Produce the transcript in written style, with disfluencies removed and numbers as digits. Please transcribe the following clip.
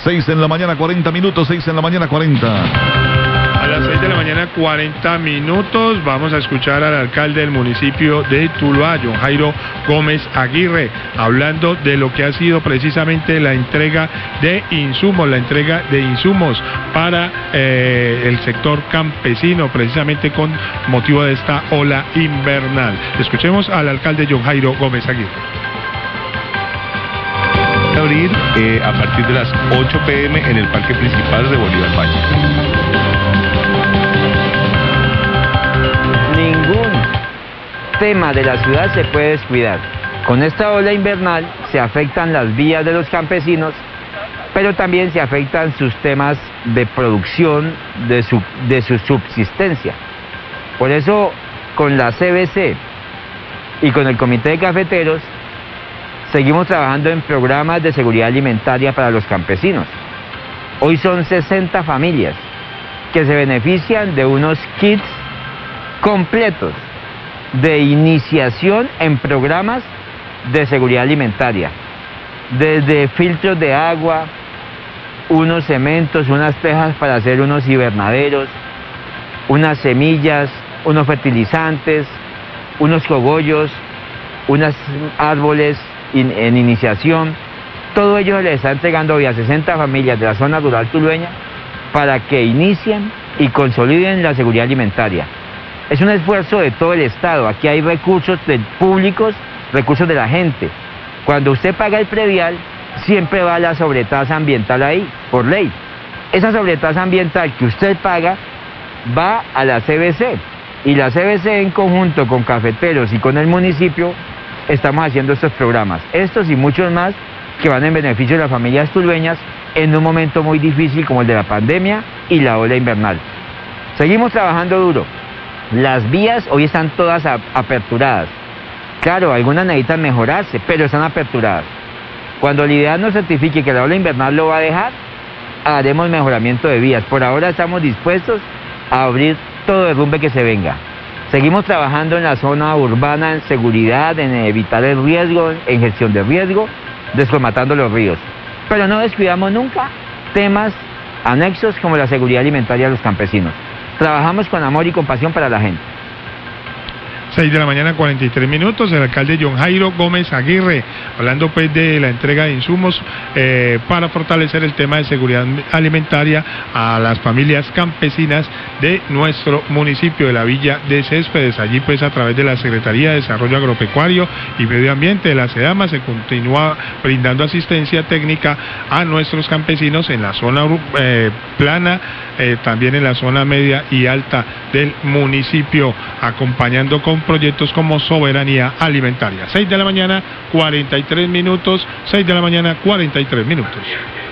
6 en la mañana, 40 minutos, 6 en la mañana, 40. A las 6 de la mañana, 40 minutos, vamos a escuchar al alcalde del municipio de Tuluá, John Jairo Gómez Aguirre, hablando de lo que ha sido precisamente la entrega de insumos para el sector campesino, precisamente con motivo de esta ola invernal. Escuchemos al alcalde John Jairo Gómez Aguirre. Abrir a partir de las 8 p.m. en el parque principal de Bolívar Valle. Ningún tema de la ciudad se puede descuidar. Con esta ola invernal se afectan las vías de los campesinos, pero también se afectan sus temas de producción, de su subsistencia. Por eso, con la CBC y con el Comité de Cafeteros, seguimos trabajando en programas de seguridad alimentaria para los campesinos. Hoy son 60 familias que se benefician de unos kits completos de iniciación en programas de seguridad alimentaria, desde filtros de agua, unos cementos, unas tejas para hacer unos invernaderos, unas semillas, unos fertilizantes, unos cogollos, unos árboles en iniciación. Todo ello le está entregando hoy a 60 familias de la zona rural tulueña para que inicien y consoliden la seguridad alimentaria. Es un esfuerzo de todo el Estado. Aquí hay recursos públicos, recursos de la gente. Cuando usted paga el predial, siempre va la sobretasa ambiental ahí, por ley. Esa sobretasa ambiental que usted paga va a la CBC. Y la CBC, en conjunto con Cafeteros y con el municipio, estamos haciendo estos programas. Estos y muchos más que van en beneficio de las familias tulueñas en un momento muy difícil como el de la pandemia y la ola invernal. Seguimos trabajando duro. Las vías hoy están todas aperturadas. Claro, algunas necesitan mejorarse, pero están aperturadas. Cuando la IDEA nos certifique que la ola invernal lo va a dejar, haremos mejoramiento de vías. Por ahora estamos dispuestos a abrir todo derrumbe que se venga. Seguimos trabajando en la zona urbana en seguridad, en evitar el riesgo, en gestión de riesgo, descomatando los ríos. Pero no descuidamos nunca temas anexos como la seguridad alimentaria de los campesinos. Trabajamos con amor y compasión para la gente. 6 de la mañana, 43 minutos, el alcalde John Jairo Gómez Aguirre, hablando pues de la entrega de insumos para fortalecer el tema de seguridad alimentaria a las familias campesinas de nuestro municipio de la Villa de Céspedes. Allí pues a través de la Secretaría de Desarrollo Agropecuario y Medio Ambiente de la SEDAMA se continúa brindando asistencia técnica a nuestros campesinos en la zona plana, también en la zona media y alta del municipio, acompañando con proyectos como soberanía alimentaria. 6 de la mañana, 43 minutos, 6 de la mañana, 43 minutos.